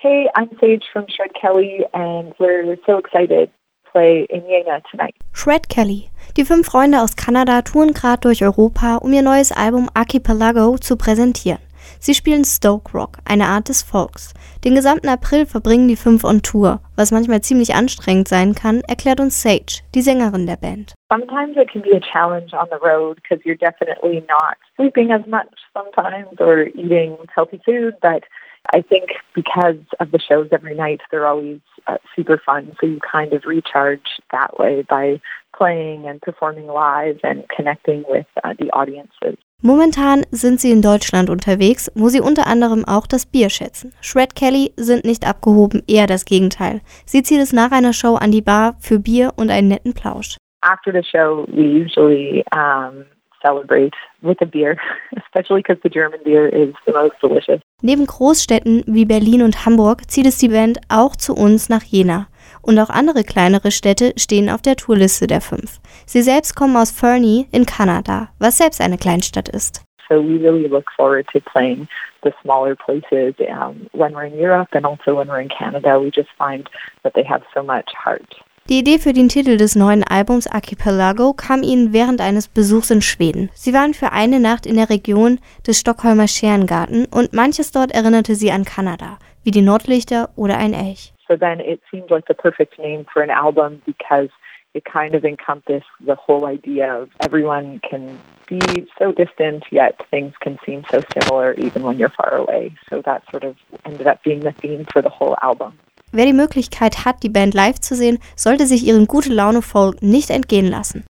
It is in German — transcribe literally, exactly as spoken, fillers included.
Hey, I'm Sage from Shred Kelly and we're so excited to play in Jena tonight. Shred Kelly. Die fünf Freunde aus Kanada touren gerade durch Europa, um ihr neues Album Archipelago zu präsentieren. Sie spielen Stoke Rock, eine Art des Folks. Den gesamten April verbringen die fünf on Tour, was manchmal ziemlich anstrengend sein kann, erklärt uns Sage, die Sängerin der Band. Sometimes it can be a challenge on the road because you're definitely not sleeping as much sometimes or eating healthy food, but I think because of the shows every night, they're always uh, super fun, so you kind of recharge that way by playing and performing live and connecting with uh, the audiences. Momentan sind sie in Deutschland unterwegs, wo sie unter anderem auch das Bier schätzen. Shred Kelly sind nicht abgehoben, eher das Gegenteil. Sie zieht es nach einer Show an die Bar für Bier und einen netten Plausch. After the show, we usually um, celebrate with a beer, especially because the German beer is the most delicious. Neben Großstädten wie Berlin und Hamburg zieht es die Band auch zu uns nach Jena. Und auch andere kleinere Städte stehen auf der Tourliste der fünf. Sie selbst kommen aus Fernie in Kanada, was selbst eine Kleinstadt ist. So we really look forward to playing the smaller places um, when we're in Europe and also when we're in Canada. We just find that they have so much heart. Die Idee für den Titel des neuen Albums Archipelago kam ihnen während eines Besuchs in Schweden. Sie waren für eine Nacht in der Region des Stockholmer Stjärngarten und manches dort erinnerte sie an Kanada, wie die Nordlichter oder ein Elch. So then it seemed like the perfect name for an album because it kind of encompassed the whole idea of everyone can be so distant, yet things can seem so similar even when you're far away. So that sort of ended up being the theme for the whole album. Wer die Möglichkeit hat, die Band live zu sehen, sollte sich ihren Gute-Laune-Folk nicht entgehen lassen.